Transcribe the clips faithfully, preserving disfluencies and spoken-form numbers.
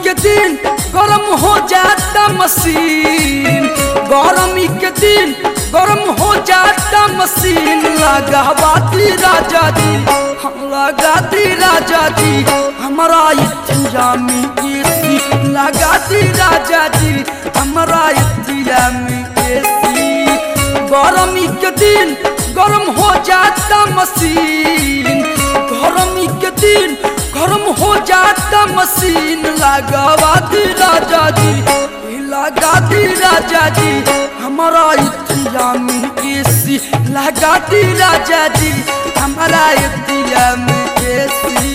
के दिन गरम हो जाता मशीन, गरमी के दिन गरम हो जाता मशीन। लगावाती राजा जी, हम लगाती राजा जी, हमारा इतिया में एसी लगाती राजा जी, हमारा इतिया में एसी। गरमी के दिन गरम हो जाता मशीन, गरमी के दिन गरम हो जाता मशीन। लगावाती राजा जी, लगाती राजा जी, हमारा इतिया में एसी लगाती राजा जी, हमारा इतिया में एसी।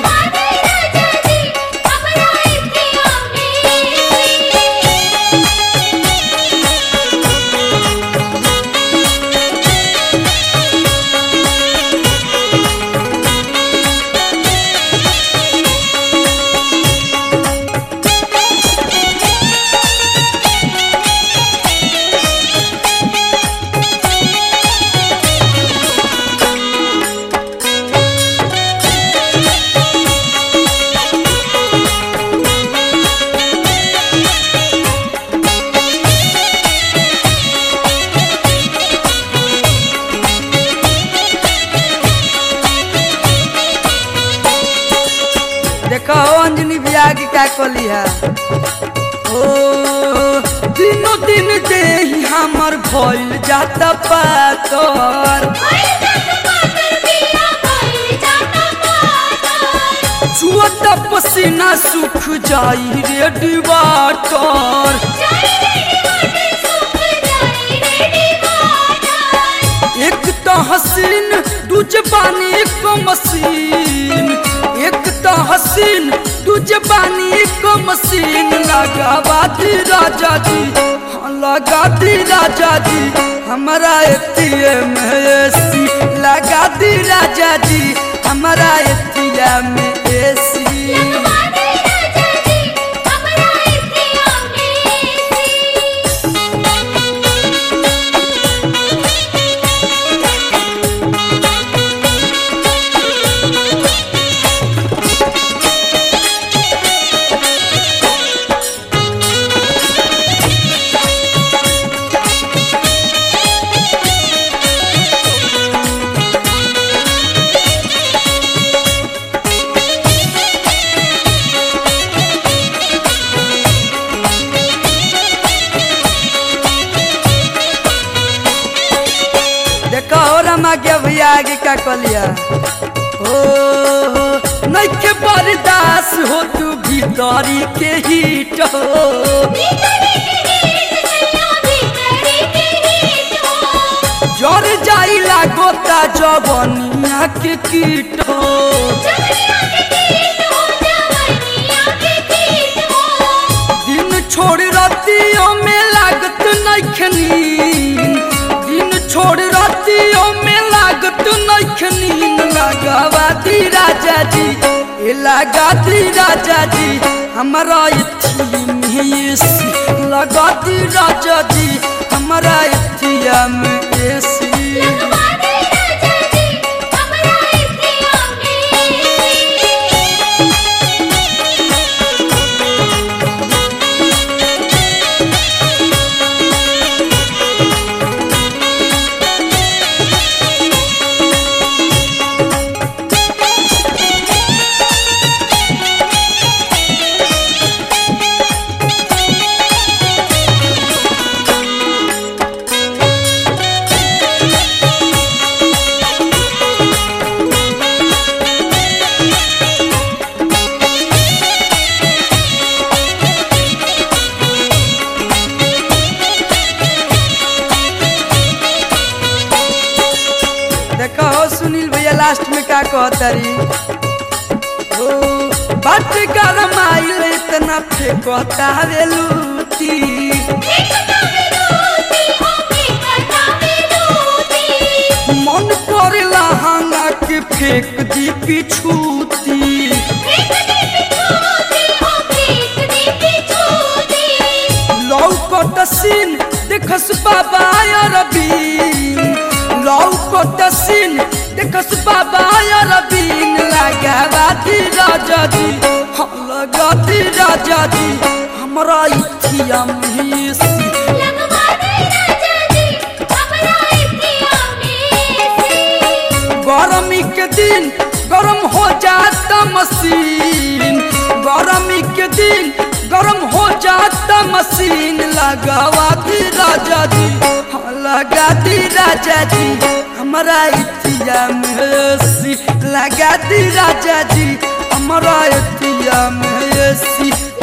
देखो अंजनी बिया की क्या कली है। ओ दिनों दिन दे हमर भइल जाता पातर, छुअता पसीना सूख जाई रेडी वाटर। एक तो हसीन दूजे पानी को मशीन, एक तो हसीन दूजे पानी को मशीन। लगावाती राजा जी, हाँ लगाती राजा जी, हमारा एतिया में एसी लगाती राजा जी, हमारा एतिया में एसी। के भैया आगे क्या कलिया। ओ नहीं के बर्दाश्त हो तू भीतरी के हीट हो, जर जाई लागोता जवनिया के कीट हो। दिन छोड़ रातियों में लागत नइखनी, दिन छोड़ रातियों में लागत नइखनी। लगावाती राजा जी, लगाती राजा जी, हमारा इतिया में एसी लगाती राजा जी, हमारा इतिया में एसी। सुनील भैया लास्ट में क्या कहतरी। ओ बट गरम आइल इतना फेंकता वेलूती, मन करेला हंगा के फेंक दी पिछूती। लौकत सीन देखस बाबा रबीन, लौकत सीन देखस बाबा रबीन। लगावाती राजा जी, हाँ लगाती राजा जी हमरा इथिया में सी लगवा दी राजा जी हमरा इथिया में सी। गरमी के दिन गरम हो जाता मशीन गरमी के दिन गरम हो जाता मशीन लगावा दी राजा जी लगा दी राजा जी हमारा इथिया में सी लगा दी राजा जी हमारा इथिया में सी